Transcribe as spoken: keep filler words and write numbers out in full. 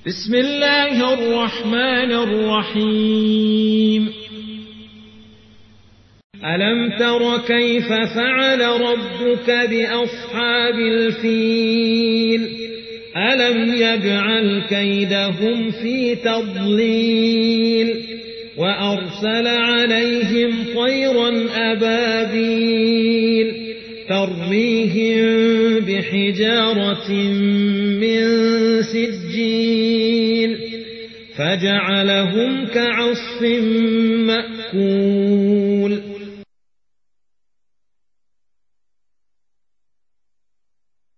بسم الله الرحمن الرحيم. ألم تر كيف فعل ربك بأصحاب الفيل ألم يجعل كيدهم في تضليل وأرسل عليهم طيرا أبابيل ترميهم بحجارة من سجيل فجعلهم كعصف مأكول.